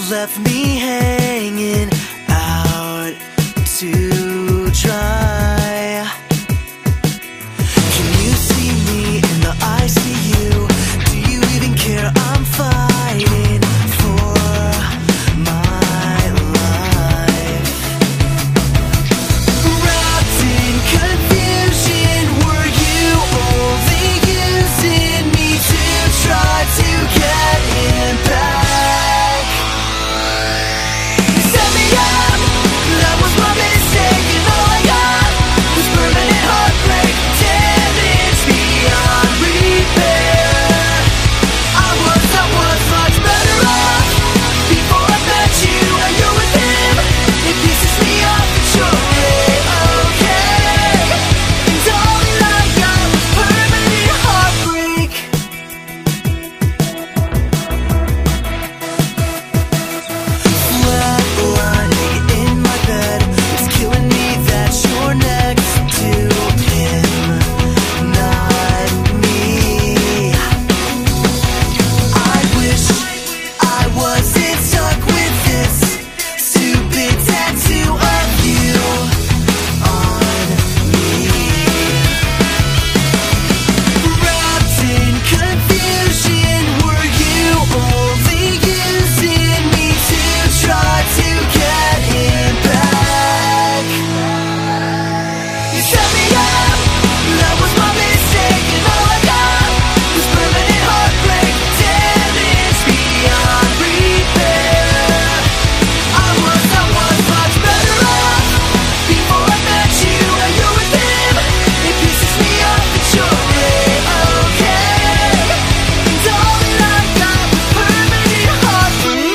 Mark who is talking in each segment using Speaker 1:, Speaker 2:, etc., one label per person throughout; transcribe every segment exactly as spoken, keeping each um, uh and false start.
Speaker 1: left me hanging out to dry. Can you see me in the I C U? Do you even care? I'm fighting for my life. Wrapped in confusion, were you only using me to try to get him back? You set me up, that was my mistake, and all I got was permanent heartbreak, damage beyond repair. I was, I was much better off before I met you, and you're with him. It pisses me off that you're okay, and all that I got was permanent heartbreak. Flatlining in my bed, it's killing me that you're next to him, not me. I wish I wasn't stuck with this stupid tattoo of you on me. Wrapped in confusion, were you only using me to try to get him back? You set me up, that was my mistake, and all I got was permanent heartbreak, damage beyond repair. I was, I was much better off before I met you, and you're with him. It pisses me off that you're okay, and all that I got was permanent heartbreak.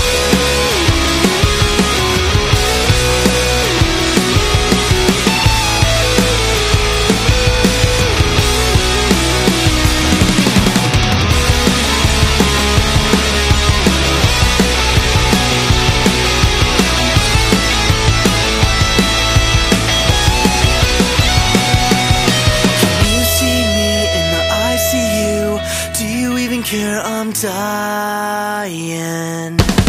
Speaker 1: Can you see me in the I C U? Do you even care? I'm dying.